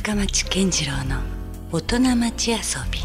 深町健次郎の大人町遊び。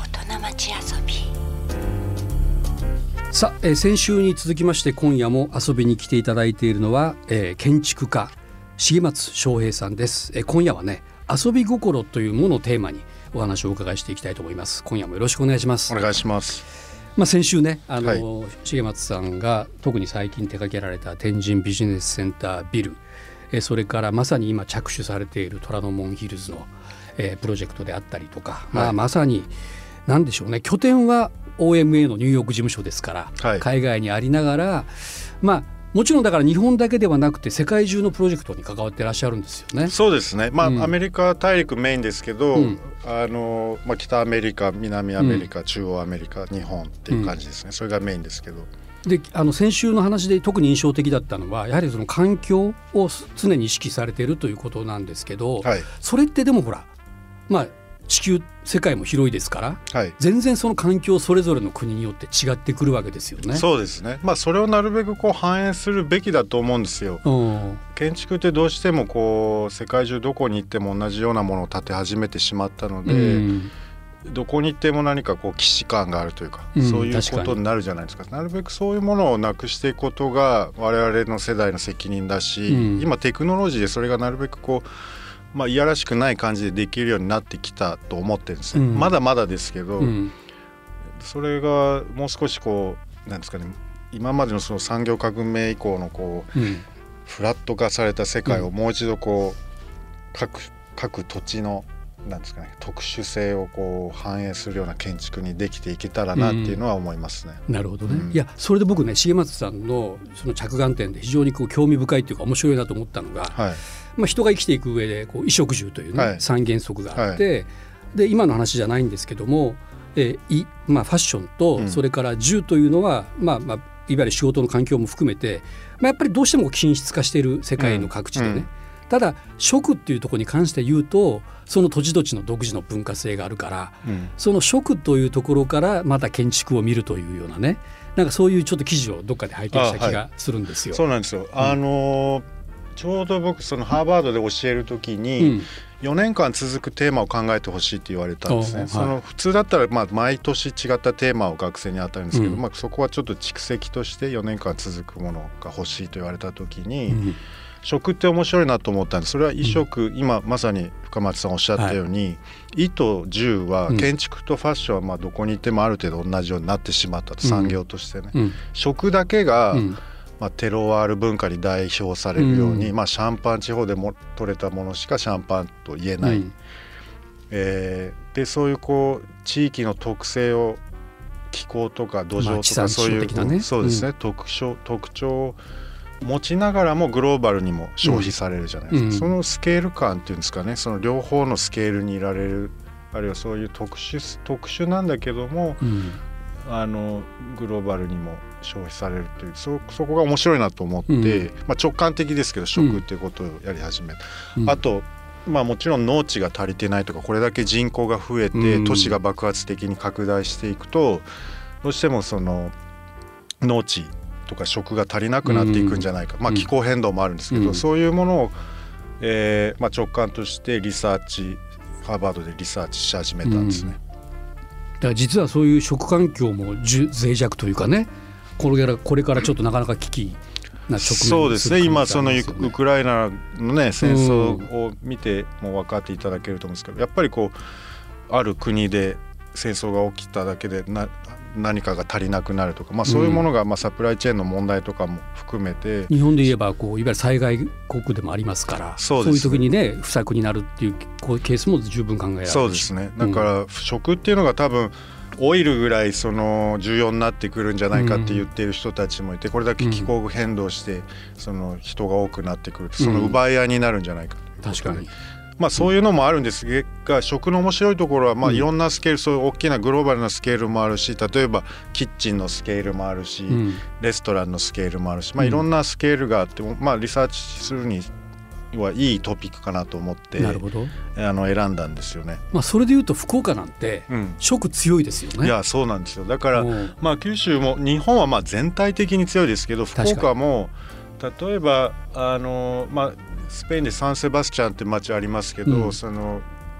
さあ、先週に続きまして今夜も遊びに来ていただいているのは、建築家重松昌平さんです。今夜はね、遊び心というものをテーマにお話をお伺いしていきたいと思います。今夜もよろしくお願いします。 お願いします。 先週ね、重松さんが特に最近手掛けられた天神ビジネスセンタービル、それからまさに今着手されている虎ノ門ヒルズの、プロジェクトであったりとか、まさに何でしょうね、拠点は OMA のニューヨーク事務所ですから、海外にありながら、もちろんだから日本だけではなくて世界中のプロジェクトに関わってらっしゃるんですよね。 そうですね、アメリカ大陸メインですけど、北アメリカ、南アメリカ、中央アメリカ、日本っていう感じですね、それがメインですけど。 で先週の話で特に印象的だったのはやはりその環境を常に意識されているということなんですけど、それってでもほら、地球世界も広いですから、全然その環境それぞれの国によって違ってくるわけですよね。 そうですね、それをなるべく反映するべきだと思うんですよ。建築ってどうしても世界中どこに行っても同じようなものを建て始めてしまったので、どこに行っても何か既視感があるというか、そういうことになるじゃないですか。なるべくそういうものをなくしていくことが我々の世代の責任だし、今テクノロジーでそれがなるべくいやらしくない感じでできるようになってきたと思ってるんですね。まだまだですけど、それがもう少しなんですかね、今までのその産業革命以降のフラット化された世界をもう一度各土地のなんですかね、特殊性を反映するような建築にできていけたらなっていうのは思いますね。 なるほどね。いや、それで僕ね、重松さんのその着眼点で非常に興味深いというか面白いなと思ったのが、人が生きていく上で衣食住というね、三原則があって、で今の話じゃないんですけども、ファッションとそれから住というのは、いわゆる仕事の環境も含めて、やっぱりどうしても均質化している世界の各地でね、ただ食っていうところに関して言うと、その土地土地の独自の文化性があるから、その食というところからまた建築を見るというようなね、なんかそういうちょっと記事をどっかで拝見した気がするんですよ。 そうなんですよ。ちょうど僕そのハーバードで教える時に、4年間続くテーマを考えてほしいって言われたんですね。普通だったら毎年違ったテーマを学生に与えるんですけど、そこはちょっと蓄積として4年間続くものが欲しいと言われた時に、食って面白いなと思ったんです。それは衣食、今まさに深町さんおっしゃったように、衣と住は建築とファッションはどこにいてもある程度同じようになってしまったと、産業としてね。食だけが、テロワール文化に代表されるように、シャンパン地方でも取れたものしかシャンパンと言えない、でそういう地域の特性を、気候とか土壌とかそういう、そうですね、特徴を持ちながらもグローバルにも消費されるじゃないですか。そのスケール感っていうんですかね、その両方のスケールにいられる、あるいはそういう特殊なんだけども、グローバルにも消費されるという、そこが面白いなと思って、直感的ですけど食っていうことをやり始めた。あともちろん農地が足りてないとか、これだけ人口が増えて都市が爆発的に拡大していくと、どうしてもその農地とか食が足りなくなっていくんじゃないか、気候変動もあるんですけど、そういうものを、直感としてハーバードでリサーチし始めたんですね。 だから実はそういう食環境も脆弱というかね、これからちょっとなかなか危機な直面する。 そうですね、今そのウクライナのね戦争を見ても分かっていただけると思うんですけど、やっぱりある国で戦争が起きただけで何かが足りなくなるとか、そういうものがサプライチェーンの問題とかも含めて、 日本で言えばいわゆる災害国でもありますから、そういう時にね不作になるっていうケースも十分考えられるし。 そうですね、だから食っていうのが多分オイルぐらい重要になってくるんじゃないかって言っている人たちもいて、これだけ気候変動して人が多くなってくると、その奪い合いになるんじゃないかということで、確かにそういうのもあるんですが、食の面白いところは、いろんなスケール、そういう大きなグローバルなスケールもあるし、例えばキッチンのスケールもあるし、レストランのスケールもあるし、いろんなスケールがあって、リサーチするにはいいトピックかなと思って選んだんですよね。 それでいうと福岡なんて食強いですよね。 いや、そうなんですよ。だから九州も日本は全体的に強いですけど、福岡も例えばスペインでサンセバスチャンって町ありますけど、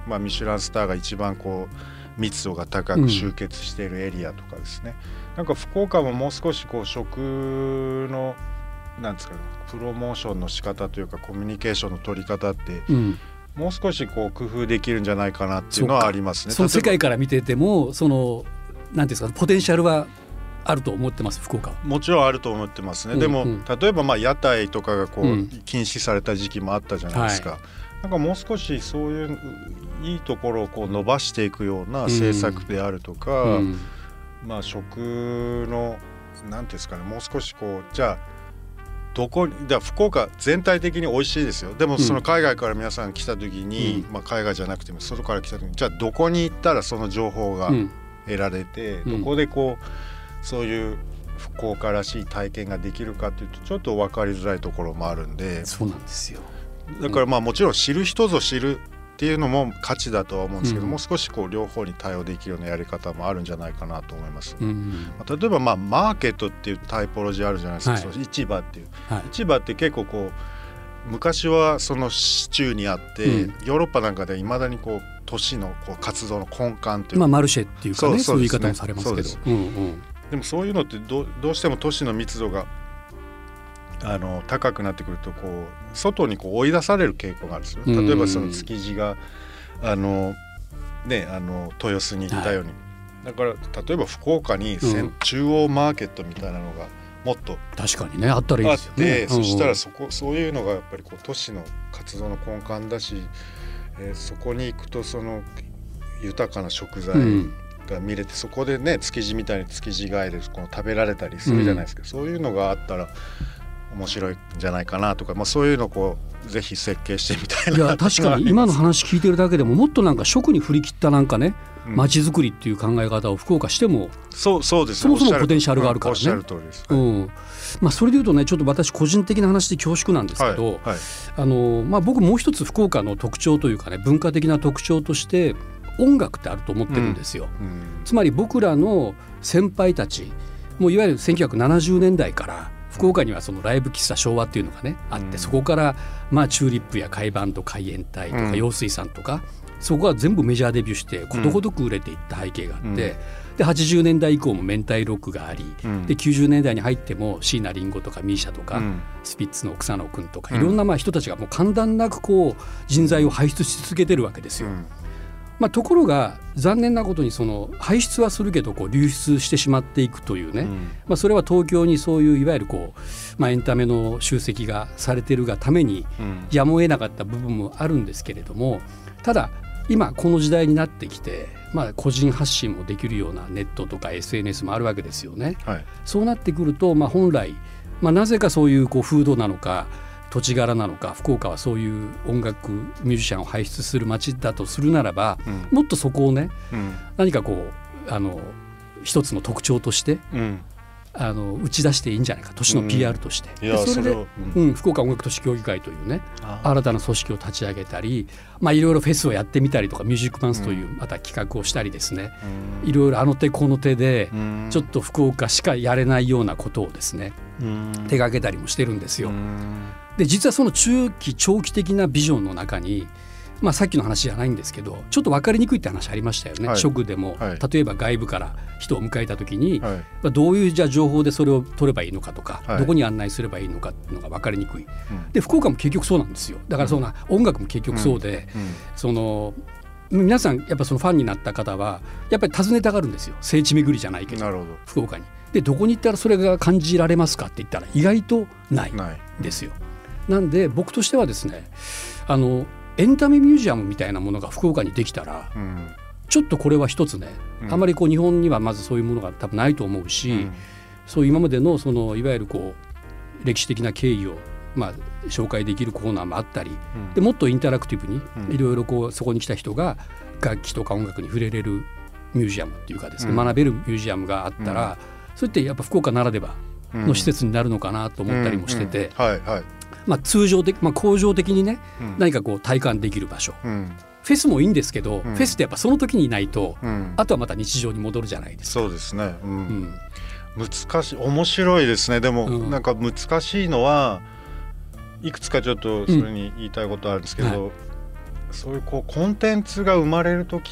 ミシュランスターが一番こう密度が高く集結しているエリアとかですね、なんか福岡ももう少しこう食のなんですかね、プロモーションの仕方というかコミュニケーションの取り方って、もう少しこう工夫できるんじゃないかなっていうのはありますね。 その世界から見ててもそのなんていうんですか、ポテンシャルはあると思ってます。福岡もちろんあると思ってますね。でも、例えば屋台とかがこう、禁止された時期もあったじゃないですか、なんかもう少しそういういいところをこう伸ばしていくような政策であるとか、食のなんていうんですかね、もう少しこうじゃあ福岡全体的に美味しいですよ。でもその海外から皆さん来た時に、海外じゃなくても外から来た時にじゃあどこに行ったらその情報が得られて、どこでこうそういう福岡らしい体験ができるかっていうとちょっと分かりづらいところもあるんで。 そうなんですよ。 だからもちろん知る人ぞ知るっていうのも価値だとは思うんですけど、もう少しこう両方に対応できるようなやり方もあるんじゃないかなと思います。例えばマーケットっていうタイポロジーあるじゃないですか、市場っていう、市場って結構こう昔はその市中にあって、ヨーロッパなんかではいまだにこう都市のこう活動の根幹というか、 マルシェっていうかね、そういう言い方もされますけど、 でもそういうのってどうしても都市の密度が高くなってくるとこう外にこう追い出される傾向があるんですよ。例えばその築地が豊洲に行ったように、だから例えば福岡に中央マーケットみたいなのがもっと確かにねあったらいいですよね。 そしたらそういうのがやっぱりこう都市の活動の根幹だし、そこに行くとその豊かな食材が見れて、そこでね築地みたいに築地街でこの食べられたりするじゃないですか、そういうのがあったら面白いんじゃないかなとか、そういうのをこうぜひ設計してみたいな。 いや確かに今の話聞いてるだけでももっとなんか食に振り切ったなんかね街づくりっていう考え方を福岡してもそうです、 そもそもポテンシャルがあるからね。 おっしゃる通りです。 それでいうとねちょっと私個人的な話で恐縮なんですけど、僕もう一つ福岡の特徴というかね文化的な特徴として音楽ってあると思ってるんですよ。つまり僕らの先輩たちもういわゆる1970年代から福岡にはそのライブ喫茶昭和っていうのがねあって、そこからチューリップや海バンド海援隊とか陽水さんとか、そこは全部メジャーデビューしてことごとく売れていった背景があって、で80年代以降も明太ロックがあり、で90年代に入っても椎名林檎とかミーシャとか、スピッツの草野君とか、いろんな人たちがもう間断なくこう人材を輩出し続けてるわけですよ。ところが残念なことにその排出はするけどこう流出してしまっていくというね、それは東京にそういういわゆるこう、エンタメの集積がされてるがためにやむを得なかった部分もあるんですけれども、ただ今この時代になってきて、個人発信もできるようなネットとか SNS もあるわけですよね。そうなってくると、本来、なぜかそういうこう風土なのか土地柄なのか、福岡はそういう音楽ミュージシャンを輩出する街だとするならば、もっとそこをね、何かこう一つの特徴として、打ち出していいんじゃないか、都市の PR として、それで福岡音楽都市協議会というね新たな組織を立ち上げたり、いろいろフェスをやってみたりとか、ミュージックマンスというまた企画をしたりですね、いろいろあの手この手でちょっと福岡しかやれないようなことをですね手掛けたりもしてるんですよ。で実はその中期長期的なビジョンの中に、さっきの話じゃないんですけどちょっと分かりにくいって話ありましたよね。食でも、例えば外部から人を迎えた時に、どういうじゃあ情報でそれを取ればいいのかとか、どこに案内すればいいのかっていうのが分かりにくい、で福岡も結局そうなんですよ。だからそんな音楽も結局そうで、その皆さんやっぱそのファンになった方はやっぱり訪ねたがるんですよ。聖地巡りじゃないけど福岡に。でどこに行ったらそれが感じられますかって言ったら意外とないですよ。なんで僕としてはですねエンタメミュージアムみたいなものが福岡にできたら、ちょっとこれは一つね、あまりこう日本にはまずそういうものが多分ないと思うし、そういう今までのそのいわゆるこう歴史的な経緯を紹介できるコーナーもあったり、でもっとインタラクティブにいろいろこうそこに来た人が楽器とか音楽に触れれるミュージアムっていうかですね、学べるミュージアムがあったら、それってやっぱ福岡ならではの施設になるのかなと思ったりもしてて、通常的、恒常的にね、何かこう体感できる場所、フェスもいいんですけど、フェスってやっぱその時にいないと、あとはまた日常に戻るじゃないですか。 そうですね、難しい、面白いですね。でも、なんか難しいのはいくつかちょっとそれに言いたいことあるんですけど、 そういうこうコンテンツが生まれる時って、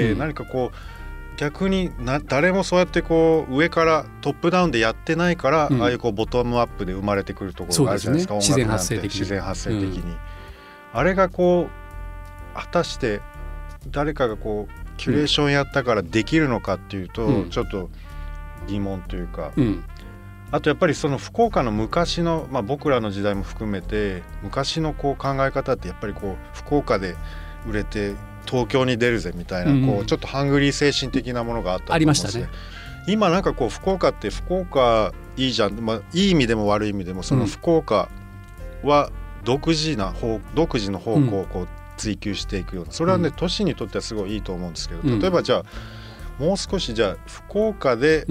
何かこう逆に誰もそうやってこう上からトップダウンでやってないから、ああいうこうボトムアップで生まれてくるところがあるじゃないですか。 自然発生的に。 自然発生的に、あれがこう果たして誰かがこうキュレーションやったからできるのかっていうと、ちょっと疑問というか、あとやっぱりその福岡の昔の、僕らの時代も含めて昔のこう考え方ってやっぱりこう福岡で売れて東京に出るぜみたいな、こうちょっとハングリー精神的なものがあったと思うんですね。ありましたね。今なんかこう福岡って福岡いいじゃん、いい意味でも悪い意味でもその福岡は独自の方向をこう追求していくような、それはね、都市にとってはすごいいいと思うんですけど、例えばじゃあもう少しじゃあ福岡で、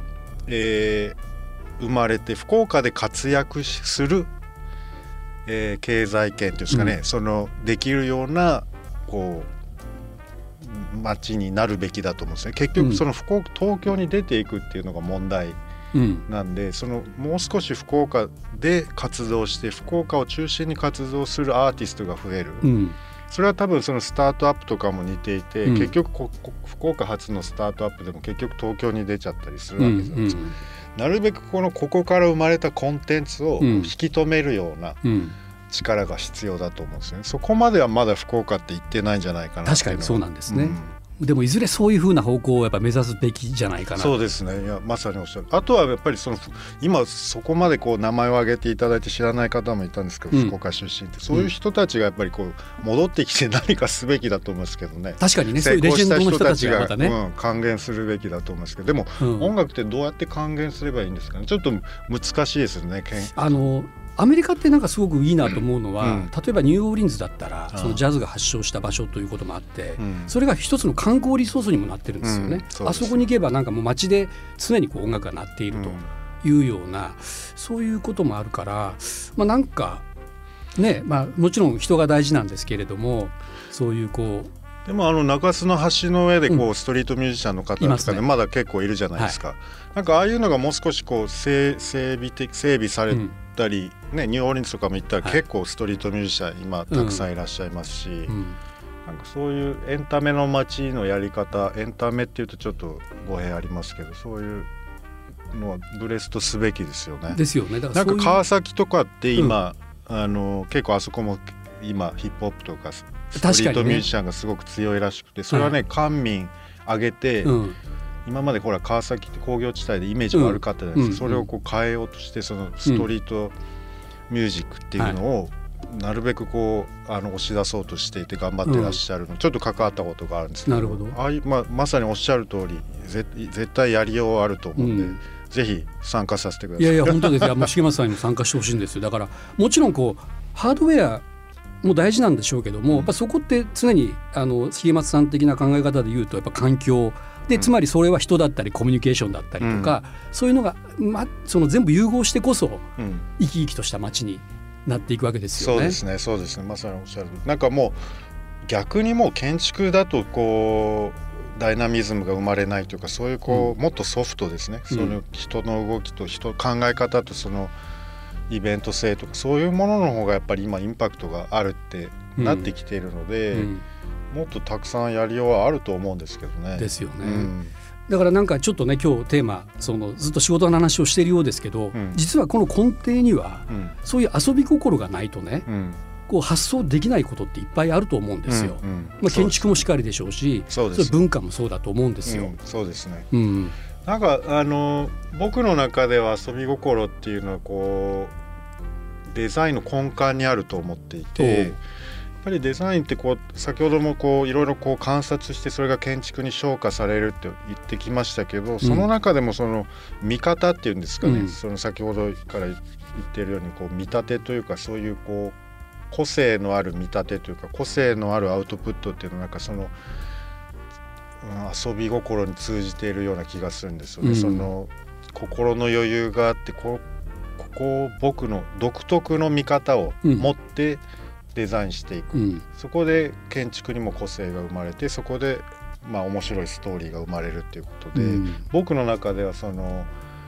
生まれて福岡で活躍する、経済圏というんですかね、そのできるようなこう街になるべきだと思うんですね。結局その東京に出ていくっていうのが問題なんで、そのもう少し福岡で活動して福岡を中心に活動するアーティストが増える、それは多分そのスタートアップとかも似ていて、結局福岡発のスタートアップでも結局東京に出ちゃったりするわけじゃないですか。なるべくここから生まれたコンテンツを引き止めるような力が必要だと思うんですよね。そこまではまだ福岡って言ってないんじゃないかな。 確かにそうなんですね。でもいずれそういう風な方向をやっぱ目指すべきじゃないかな。 そうですね。いやまさにおっしゃる。あとはやっぱりその今そこまでこう名前を挙げていただいて知らない方もいたんですけど、福岡出身ってそういう人たちがやっぱりこう戻ってきて何かすべきだと思うんですけどね。 確かにね、そういうレジェンドの人たちがまたね、 還元するべきだと思うんですけど、でも、音楽ってどうやって還元すればいいんですかね。ちょっと難しいですよね。 アメリカってなんかすごくいいなと思うのは、例えばニューオーリンズだったらそのジャズが発祥した場所ということもあって、それが一つの観光リソースにもなってるんですよね。あそこに行けばなんかもう街で常にこう音楽が鳴っているというような、そういうこともあるから、なんかね、もちろん人が大事なんですけれども、そういうこうでも中洲の橋の上でこうストリートミュージシャンの方とかでまだ結構いるじゃないですか。なんかああいうのがもう少しこう整備されたり、ニューオーリンズとかも行ったら結構ストリートミュージシャン今たくさんいらっしゃいますし、なんかそういうエンタメの街のやり方、エンタメっていうとちょっと語弊ありますけど、そういうのはブレストすべきですよね。 ですよね。 だからなんか川崎とかって今、結構あそこも今ヒップホップとかストリートミュージシャンがすごく強いらしくて、それはね、官民挙げて、今までほら川崎って工業地帯でイメージ悪かったじゃないですか。それをこう変えようとして、そのストリートミュージックっていうのをなるべくこう押し出そうとしていて頑張ってらっしゃるの、ちょっと関わったことがあるんですけど、 なるほど。 ああいう、まさにおっしゃる通り絶対やりようはあると思うんで、ぜひ参加させてください。 いや本当ですよ。重松さんにも参加してほしいんですよ。だからもちろんこうハードウェアも大事なんでしょうけども、やっぱそこって常に重松さん的な考え方で言うとやっぱ環境で、つまりそれは人だったりコミュニケーションだったりとか、そういうのが、その全部融合してこそ、生き生きとした街になっていくわけですよね。 そうですね、まさにおっしゃる。なんかもう逆にもう建築だとこうダイナミズムが生まれないというか、そういうこう、もっとソフトですね、その人の動きと考え方とそのイベント性とか、そういうものの方がやっぱり今インパクトがあるってなってきているので、もっとたくさんやりようはあると思うんですけどね。 ですよね。だからなんかちょっとね、今日テーマずっと仕事の話をしているようですけど、実はこの根底には、そういう遊び心がないとね、こう発想できないことっていっぱいあると思うんですよ。建築もしかりでしょうし、それ文化もそうだと思うんですよ。 そうですね。なんか僕の中では遊び心っていうのはこうデザインの根幹にあると思っていて、やっぱりデザインってこう先ほどもこういろいろこう観察してそれが建築に昇華されるって言ってきましたけど、その中でもその見方っていうんですかね、その先ほどから言っているようにこう見立てというか、そういうこう個性のある見立てというか個性のあるアウトプットっていうのはなんかその遊び心に通じているような気がするんですよね。その心の余裕があって、ここ僕の独特の見方を持ってデザインしていく、そこで建築にも個性が生まれて、そこで面白いストーリーが生まれるっていうことで、僕の中ではその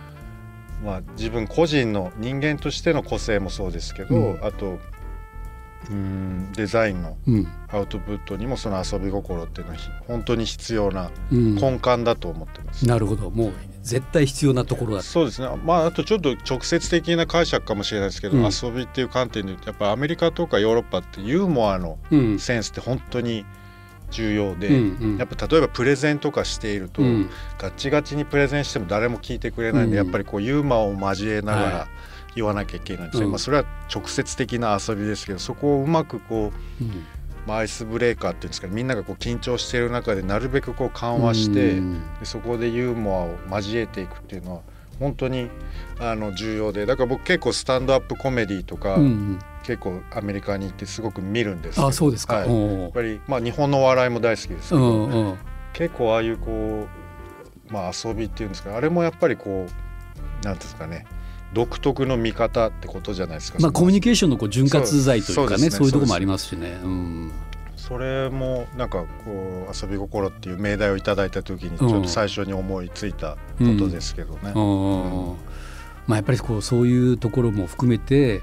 自分個人の人間としての個性もそうですけど、あとデザインのアウトプットにもその遊び心っていうのは本当に必要な根幹だと思ってます。 なるほど、もう絶対必要なところだ。 そうですね。あとちょっと直接的な解釈かもしれないですけど、遊びっていう観点で言うとやっぱアメリカとかヨーロッパってユーモアのセンスって本当に重要で、やっぱ例えばプレゼンとかしていると、ガチガチにプレゼンしても誰も聞いてくれないんで、やっぱりこうユーモアを交えながら言わなきゃいけないんですよ。それは直接的な遊びですけど、そこをうまくこう、アイスブレーカーっていうんですか、みんながこう緊張している中でなるべくこう緩和して、でそこでユーモアを交えていくっていうのは本当に重要で、だから僕結構スタンドアップコメディとか、結構アメリカに行ってすごく見るんですけど。 あ、そうですか。 やっぱり日本の笑いも大好きですけど、結構ああいうこう、遊びっていうんですか、あれもやっぱりこうなんですかね、独特の見方ってことじゃないですか。 コミュニケーションのこう潤滑剤というかね、そういうところもありますしね。 それもなんかこう遊び心っていう命題をいただいた時にちょっと最初に思いついたことですけどね。 やっぱりこうそういうところも含めて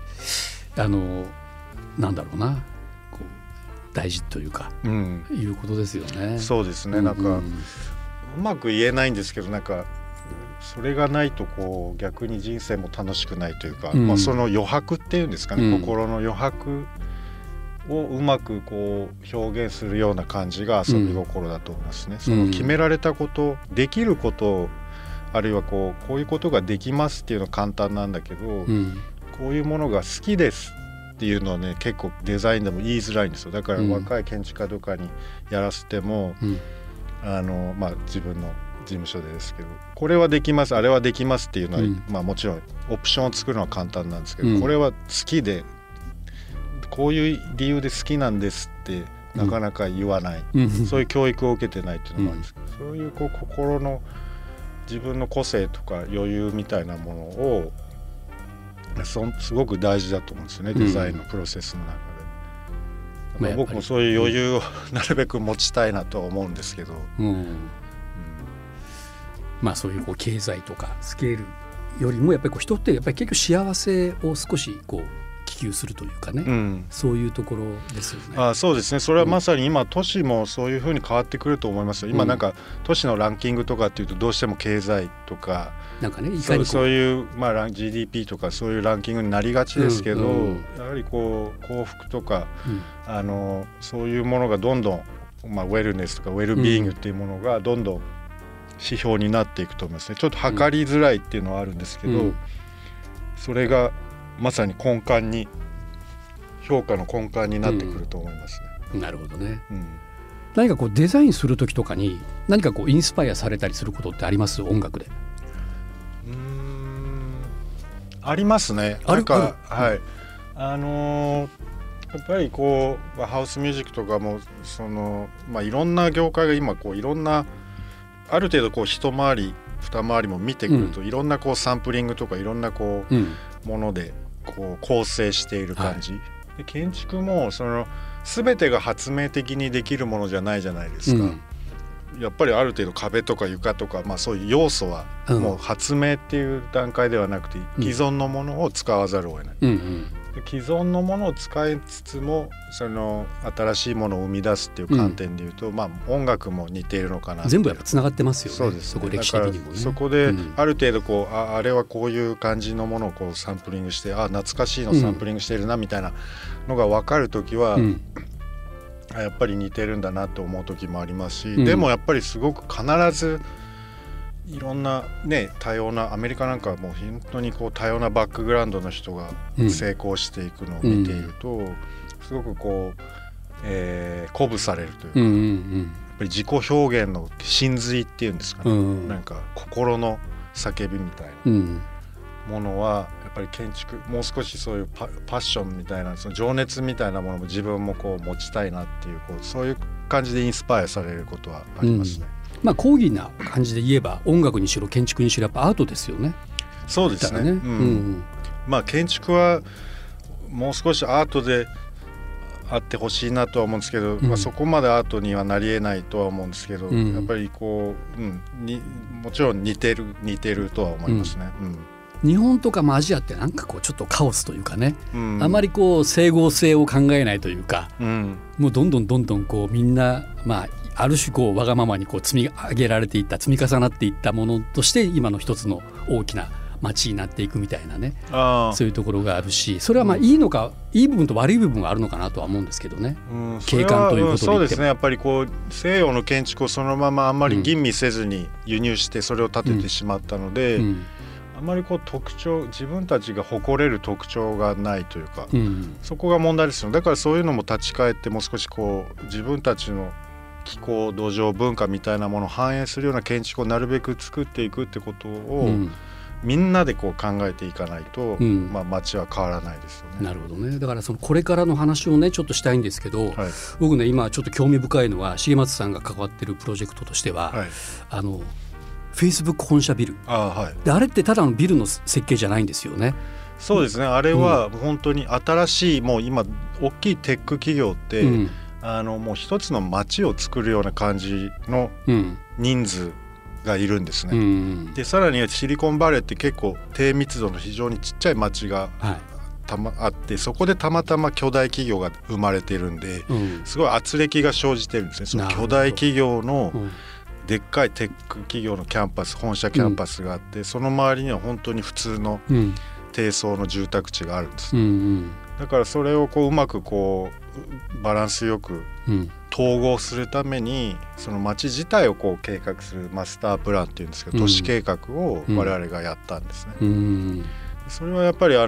なんだろうな、こう大事というか、いうことですよね。 そうですね。なんかうまく言えないんですけど、なんかそれがないとこう逆に人生も楽しくないというか、その余白っていうんですかね、心の余白をうまくこう表現するような感じが遊び心だと思いますね。その決められたこと、できることあるいはこういうことができますっていうのは簡単なんだけど、こういうものが好きですっていうのはね、結構デザインでも言いづらいんですよ。だから若い建築家とかにやらせても、自分の事務所でですけど、これはできます、あれはできますっていうのは、もちろんオプションを作るのは簡単なんですけど、これは好きでこういう理由で好きなんですってなかなか言わない、そういう教育を受けてないっていうのもあるんですけど、そういうこう心の自分の個性とか余裕みたいなものをすごく大事だと思うんですよね、デザインのプロセスの中で。僕もそういう余裕をなるべく持ちたいなとは思うんですけど、 そういうこう経済とかスケールよりもやっぱりこう人ってやっぱり結局幸せを少しこう希求するというかね、そういうところですよね。 そうですね。それはまさに今都市もそういうふうに変わってくると思いますよ。今なんか都市のランキングとかっていうとどうしても経済とかなんかね、 そういうGDP とかそういうランキングになりがちですけど、やはりこう幸福とかそういうものがどんどんウェルネスとかウェルビーイングっていうものがどんどん指標になっていくと思いますね。ちょっと測りづらいっていうのはあるんですけど、それがまさに根幹に評価の根幹になってくると思いますね。 なるほどね。何かこうデザインする時とかに何かこうインスパイアされたりすることってあります？音楽で。 ありますね。なんかはい。やっぱりこうハウスミュージックとかもいろんな業界が今こういろんなある程度こう一回り二回りも見てくると、いろんなこうサンプリングとかいろんなこうものでこう構成している感じ、で建築も全てが発明的にできるものじゃないじゃないですか。やっぱりある程度壁とか床とか、そういう要素はもう発明っていう段階ではなくて、既存のものを使わざるを得ない、既存のものを使いつつも新しいものを生み出すっていう観点でいうと、音楽も似ているのかな。 全部やっぱつながってますよね。 そうですね。 そこ歴史的にもね。 そこである程度こうあれはこういう感じのものをこうサンプリングして、懐かしいのサンプリングしているなみたいなのが分かるときは、やっぱり似てるんだなと思う時もありますし、でもやっぱりすごく必ずいろんなね多様な、アメリカなんかはもう本当にこう多様なバックグラウンドの人が成功していくのを見ていると、すごくこう、鼓舞されるというか、やっぱり自己表現の真髄っていうんですかね、なんか心の叫びみたいなものはやっぱり建築、もう少しそういうパッションみたいな、その情熱みたいなものも自分もこう持ちたいなっていう、そういう感じでインスパイアされることはありますね。 講義な感じで言えば音楽にしろ建築にしろやっぱアートですよね。 そうですね。建築はもう少しアートであってほしいなとは思うんですけど、そこまでアートにはなりえないとは思うんですけど、やっぱりこう、もちろん似てるとは思いますね。 日本とかアジアってなんかこうちょっとカオスというかね、あまりこう整合性を考えないというか、もうどんどんこうみんなある種こうわがままにこう積み上げられていった積み重なっていったものとして今の一つの大きな街になっていくみたいなね、そういうところがあるし、それはいいのか、いい部分と悪い部分があるのかなとは思うんですけどね、景観ということで言っても。 そうですね、やっぱりこう西洋の建築をそのままあんまり吟味せずに輸入してそれを建ててしまったので、あまりこう自分たちが誇れる特徴がないというか、そこが問題ですよ。だからそういうのも立ち返ってもう少しこう自分たちの気候土壌文化みたいなものを反映するような建築をなるべく作っていくってことを、みんなでこう考えていかないと、街は変わらないですよね。 なるほどね。だからそのこれからの話をねちょっとしたいんですけど、僕ね今ちょっと興味深いのは重松さんが関わってるプロジェクトとしては、Facebook 本社ビル、であれってただのビルの設計じゃないんですよね。 そうですね、あれは本当に新しい、もう今大きいテック企業って、もう一つの街を作るような感じの人数がいるんですね。でさらにシリコンバレーって結構低密度の非常にちっちゃい街があって、そこでたまたま巨大企業が生まれているんで、すごい圧力が生じてるんですね。その巨大企業のでっかいテック企業のキャンパス、本社キャンパスがあって、その周りには本当に普通の低層の住宅地があるんです。だからそれをこううまくこうバランスよく統合するために、その街自体をこう計画するマスタープランっていうんですけど、都市計画を我々がやったんですね。それはやっぱり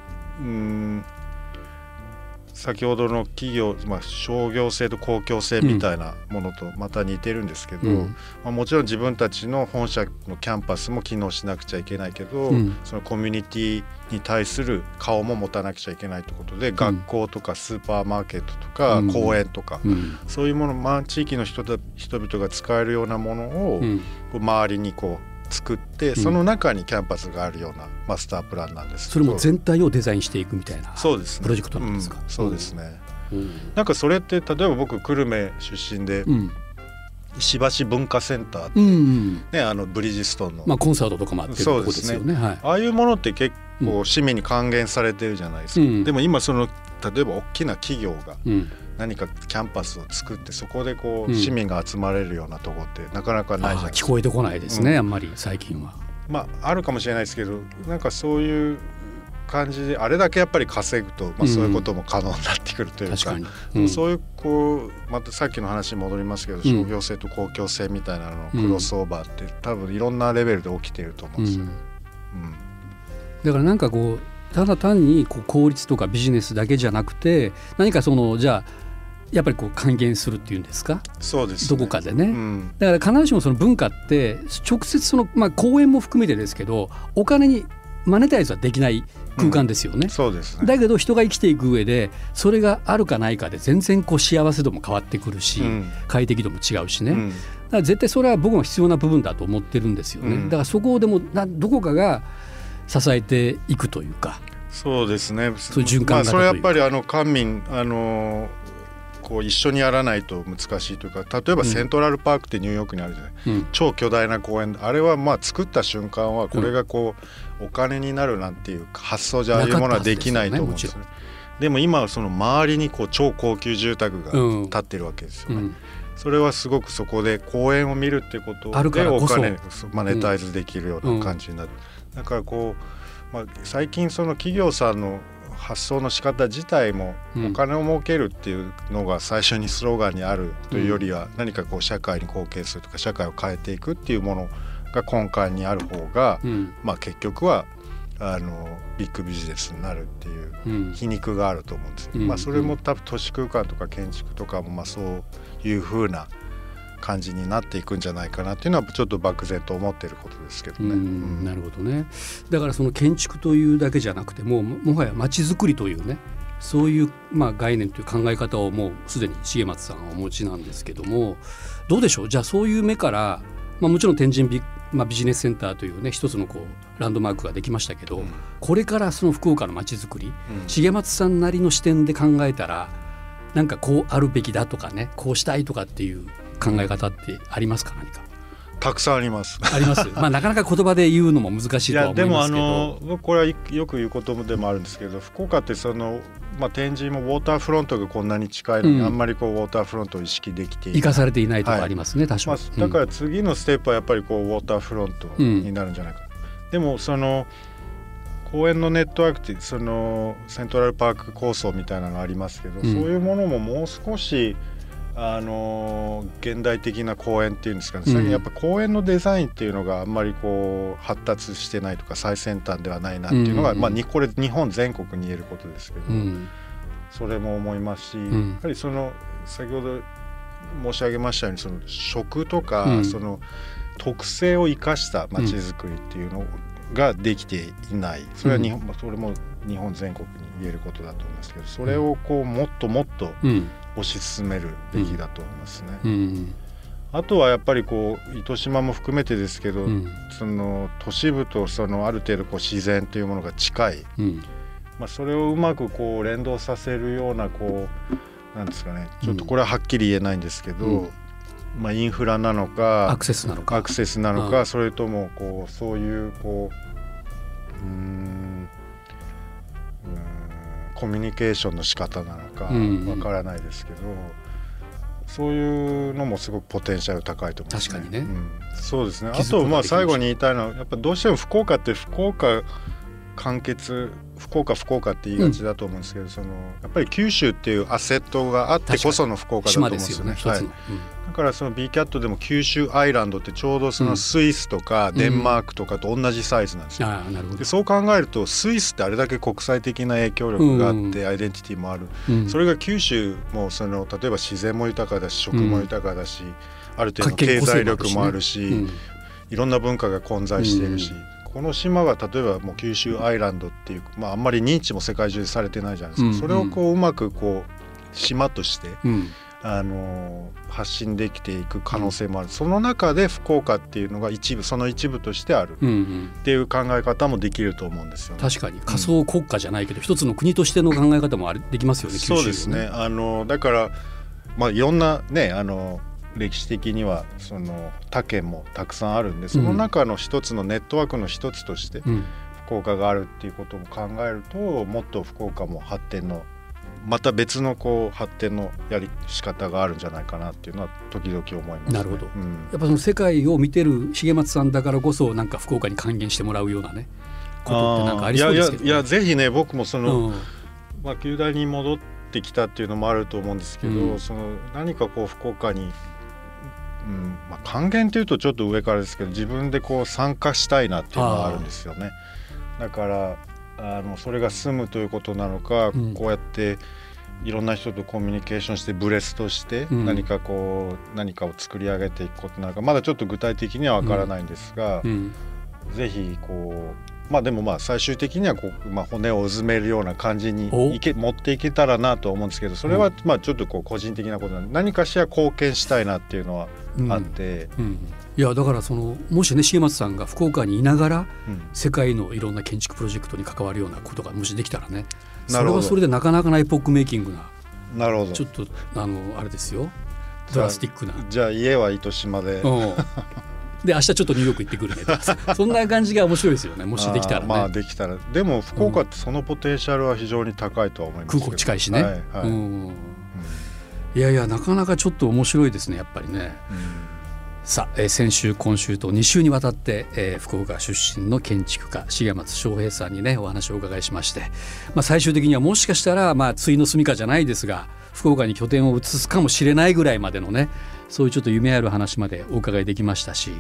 先ほどの企業、商業性と公共性みたいなものとまた似てるんですけど、もちろん自分たちの本社のキャンパスも機能しなくちゃいけないけど、そのコミュニティに対する顔も持たなくちゃいけないということで、学校とかスーパーマーケットとか公園とか、そういうもの、地域の人々が使えるようなものを周りにこう作って、その中にキャンパスがあるようなマスタープランなんですけど、 それも全体をデザインしていくみたいなプロジェクトなんですか。 そうですね。なんかそれって例えば僕久留米出身で、石橋文化センターって、ブリヂストンの、 コンサートとかもあってるとこですよね。 ああいうものって結構市民に還元されてるじゃないですか。でも今その例えば大きな企業が何かキャンパスを作って、そこでこう市民が集まれるようなとこってなかなかないじゃないですか。 聞こえてこないですね、あんまり最近は。 あるかもしれないですけど、なんかそういう感じであれだけやっぱり稼ぐと、そういうことも可能になってくるというか、そういうこうまたさっきの話に戻りますけど、商業性と公共性みたいなのクロスオーバーって多分いろんなレベルで起きていると思うんですよ。 だからなんかこうただ単にこう効率とかビジネスだけじゃなくて、何かそのじゃあやっぱりこう還元するっていうんですか。 そうですね、 どこかでね、だから必ずしもその文化って直接その、公園も含めてですけど、お金にマネタイズはできない空間ですよね。 そうですね。 だけど人が生きていく上でそれがあるかないかで全然こう幸せ度も変わってくるし、快適度も違うしね、だから絶対それは僕も必要な部分だと思ってるんですよね。だからそこをでもどこかが支えていくというか。 そうですね。 そういう循環型というか、 それはやっぱり官民こう一緒にやらないと難しいというか、例えばセントラルパークってニューヨークにあるじゃない、超巨大な公園、あれは作った瞬間はこれがこうお金になるなんていう発想じゃああいうものはできないと思うんですよね。でも今はその周りにこう超高級住宅が建ってるわけですよね。それはすごくそこで公園を見るってことでお金マネタイズできるような感じになる。だからこう、最近その企業さんの発想の仕方自体もお金を儲けるっていうのが最初にスローガンにあるというよりは、何かこう社会に貢献するとか社会を変えていくっていうものが根幹にある方が、結局はビッグビジネスになるっていう皮肉があると思うんですよ。それも多分都市空間とか建築とかもそういう風な感じになっていくんじゃないかなっていうのはちょっと漠然と思ってることですけどね。 なるほどね。だからその建築というだけじゃなくてもはや街づくりというね、そういう概念という考え方をもうすでに重松さんはお持ちなんですけども、どうでしょう。じゃあそういう目から、もちろん天神ビジネスセンターというね一つのこうランドマークができましたけど、これからその福岡の街づくり、重松さんなりの視点で考えたら、なんかこうあるべきだとかね、こうしたいとかっていう考え方ってありますか？何かたくさんありますあります、なかなか言葉で言うのも難しいとは思いますけど。 いやでもこれはよく言うことでもあるんですけど、福岡って天神もウォーターフロントがこんなに近いのに、あんまりウォーターフロントを意識できていない、 生かされていないところありますね、多少。 だから次のステップはやっぱりウォーターフロントになるんじゃないか、でも公園のネットワークってセントラルパーク構想みたいなのありますけど、そういうものももう少し現代的な公園っていうんですかね、やっぱ公園のデザインっていうのがあんまり発達してないとか最先端ではないなっていうのが、これ日本全国に言えることですけど、それも思いますし、やはり先ほど申し上げましたように食とか、特性を生かした街づくりっていうのができていない、それはそれも日本全国に言えることだと思いますけど、それをもっともっと推し進めるべきだと思いますね。あとはやっぱり糸島も含めてですけど、都市部とある程度自然というものが近い、それをうまく連動させるようななんですかね、ちょっとこれははっきり言えないんですけど、インフラなのかアクセスなのか、 それともそういうコミュニケーションの仕方なのかわからないですけど、そういうのもすごくポテンシャル高いと思いますね。 確かにね、 そうですね。あと最後に言いたいのは、やっぱどうしても福岡って福岡って言いがちだと思うんですけど、やっぱり九州っていうアセットがあってこその福岡だと思うんですよね。だからBCAT でも九州アイランドってちょうどスイスとかデンマークとかと同じサイズなんですよ。でそう考えるとスイスってあれだけ国際的な影響力があってアイデンティティもある、それが九州も例えば自然も豊かだし食も豊かだし、ある程度の経済力もあるし、いろんな文化が混在しているし、この島が例えばもう九州アイランドっていう、あんまり認知も世界中でされてないじゃないですか。それをうまく島として、発信できていく可能性もある。その中で福岡っていうのがその一部としてあるっていう考え方もできると思うんですよね。 確かに仮想国家じゃないけど、一つの国としての考え方もできますよね、九州。 そうですね。だからいろんなね歴史的には他県もたくさんあるんで、その中の一つのネットワークの一つとして福岡があるっていうことも考えると、もっと福岡も発展のまた別の発展の仕方があるんじゃないかなっていうのは時々思いますね。 なるほど、やっぱ世界を見てる重松さんだからこそ、なんか福岡に還元してもらうようなねことってなんかありそうですけどね。 いやぜひね、僕も旧大に戻ってきたっていうのもあると思うんですけど、何か福岡に還元というとちょっと上からですけど、自分で参加したいなっていうのがあるんですよね。だからそれが住むということなのか、こうやっていろんな人とコミュニケーションしてブレスとして何かを作り上げていくことなのか、まだちょっと具体的には分からないんですが、ぜひでも最終的には骨をうずめるような感じに持っていけたらなと思うんですけど、それはちょっと個人的なことなんで、何かしら貢献したいなっていうのはあって、 いやだからもしね重松さんが福岡にいながら、世界のいろんな建築プロジェクトに関わるようなことがもしできたらね、それはそれでなかなかなエポックメイキングな、ちょっとあれですよ、ドラスティックな。 じゃあ家は糸島でで明日ちょっとニューヨーク行ってくるねとそんな感じが面白いですよね、もしできたらね。 できたら。でも福岡ってそのポテンシャルは非常に高いとは思いますけど、 空港近いしね、いやいやなかなかちょっと面白いですね、やっぱりね。さあ、先週今週と2週にわたって、福岡出身の建築家重松昌平さんにねお話をお伺いしまして、最終的にはもしかしたら対の住処じゃないですが福岡に拠点を移すかもしれないぐらいまでのね、そういうちょっと夢ある話までお伺いできましたし、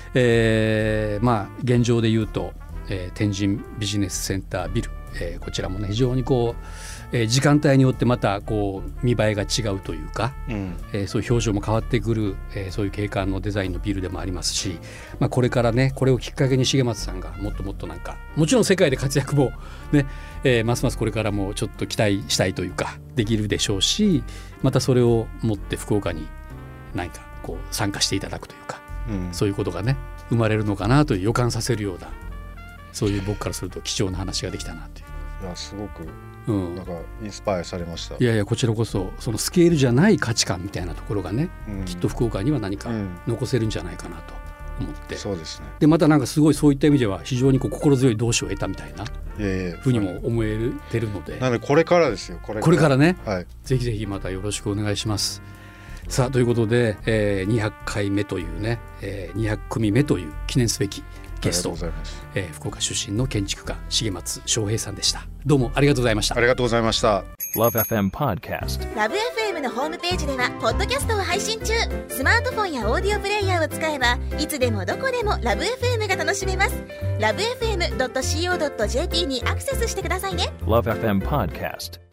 現状で言うと、天神ビジネスセンタービル、こちらもね非常に時間帯によってまた見栄えが違うというか、そういう表情も変わってくる、そういう景観のデザインのビルでもありますし、これからねこれをきっかけに重松さんがもっともっともちろん世界で活躍もね、ますますこれからもちょっと期待したいというかできるでしょうし、またそれを持って福岡に何か参加していただくというか、そういうことがね生まれるのかなという予感させるような、そういう僕からすると貴重な話ができたなという。 いやすごくなんかインスパイアされました。 いやいやこちらこそそのスケールじゃない価値観みたいなところがね、きっと福岡には何か残せるんじゃないかなと思って、 そうですね。 でまたなんかすごいそういった意味では非常にこう心強い同志を得たみたいなふうにも思えてるので、 なのでこれからですよ。これからね、 はい、 ぜひぜひまたよろしくお願いします。さあということで、200回目というね、200組目という記念すべきゲスト、福岡出身の建築家重松昌平さんでした。どうもありがとうございました。 ありがとうございました。 LoveFM Podcast。LoveFM のホームページではポッドキャストを配信中。スマートフォンやオーディオプレイヤーを使えばいつでもどこでも LoveFM が楽しめます。 LoveFM.co.jp にアクセスしてくださいね。 LoveFM Podcast